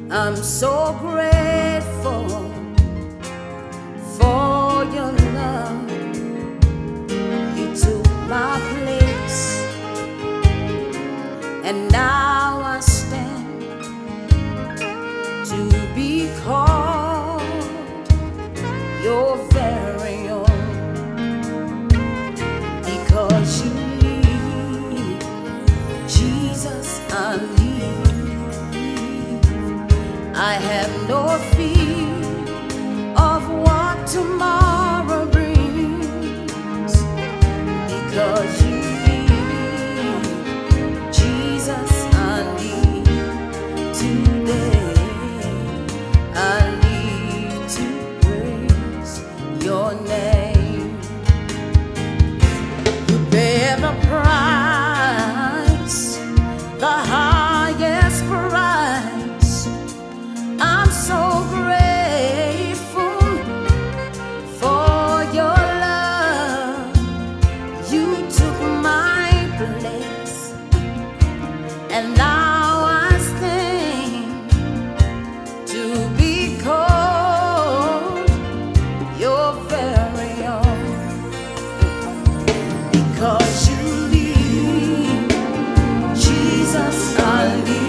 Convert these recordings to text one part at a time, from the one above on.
I'm so grateful for your love. You took my place, and now I stand to be called your very own, because you lead, Jesus, I lead. I have no fear of what tomorrow brings, because you lead, Jesus, I lead today. I need to praise your name. You bear the price, the highest price. I'm so grateful for your love. You took my place, and now I stand to be called your very own, because you lead, Jesus, I lead.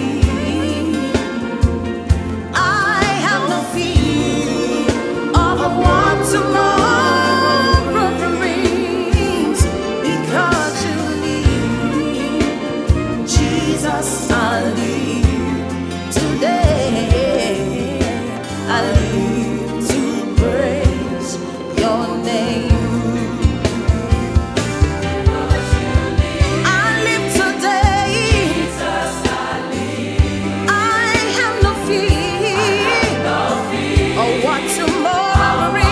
Tomorrow brings, because you lead, Jesus, I lead today. I live to praise your name. I live today, Jesus, I live. I have no fear of what tomorrow brings.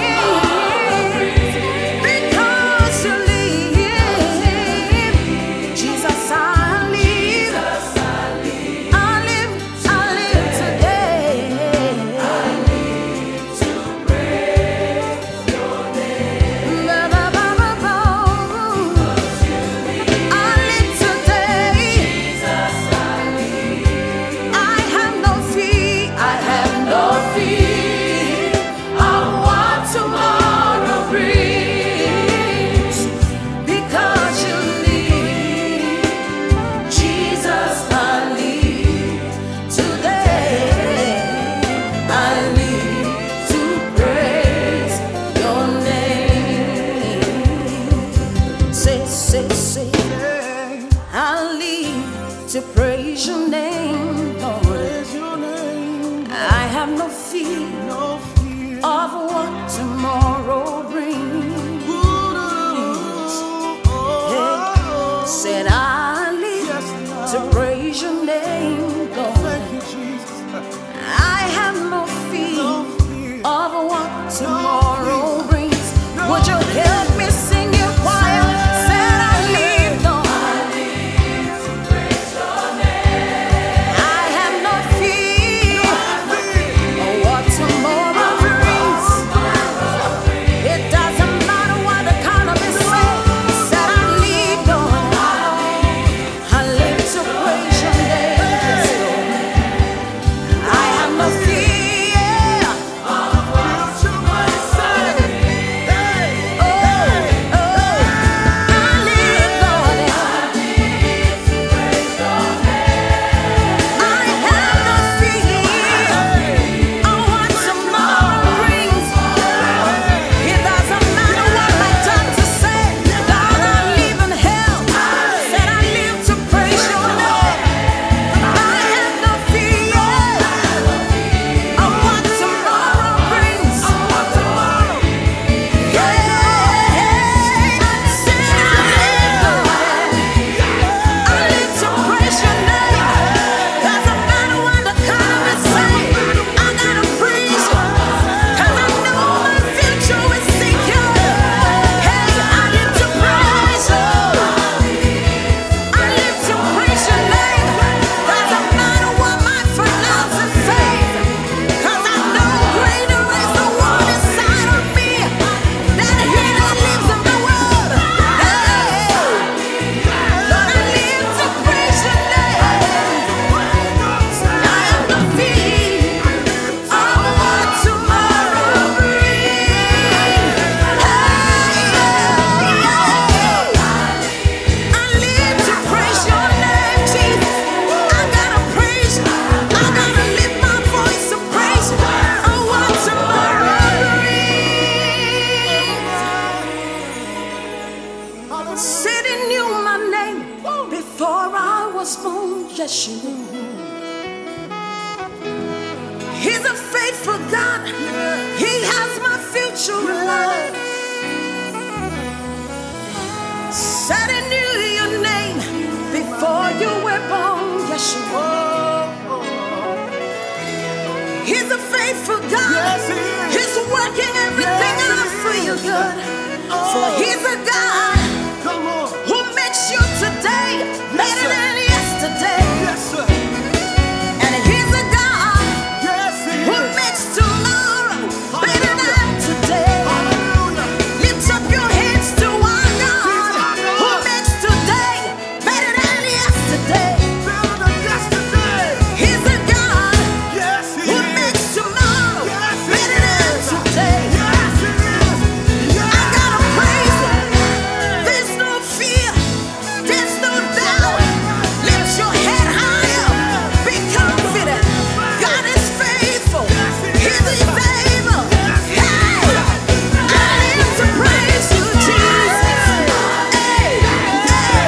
I live to praise your name, Lord. I have no fear of what tomorrow brings. Hey, said I live to praise your name, Lord. I have no fear of what tomorrow brings. Would you help me sing your choir? Said I live, Lord. I live to praise your name. Said he knew my name before I was born. Yes, you knew. He's a faithful God. He has my future in life. Said he knew your name before you were born. Yes, you were. He's a faithful God. He's working everything out for your good. For he's a God who makes you today better than yesterday. And he's a God who makes tomorrow better than today. Lift up your hands to our God who makes today better than yesterday. He's a God who makes tomorrow better than today. I gotta praise him. There's no fear. There's no doubt. Lift your head higher. Be confident. God is faithful. He's able. Hey, I live to praise you, Jesus. Hey, hey.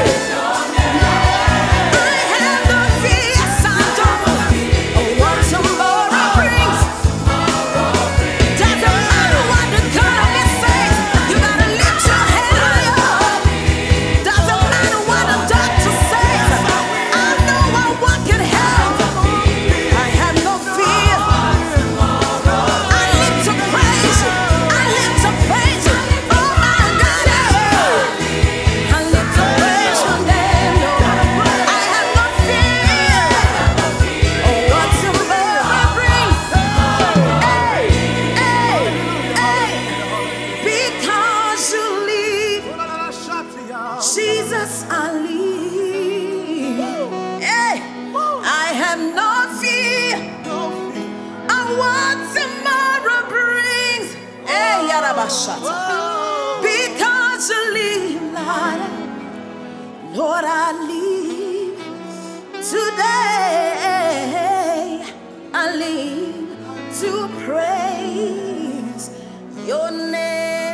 I have no fear. Yes, I don't. What tomorrow brings. Doesn't matter what the economy says. You gotta lift your head higher. Doesn't matter what the doctor says. I know I walk in health. I have no fear. I live to praise you. I live to praise you. Oh my God. I live to praise your name, Lord. I have no fear. Oh, what tomorrow brings. Hey, hey, hey. Because you leave. Jesus, I live. Hey, I have no fear of what tomorrow brings. Hey, Yarabashata. Because you live, Lord, I live today. I live to praise your name.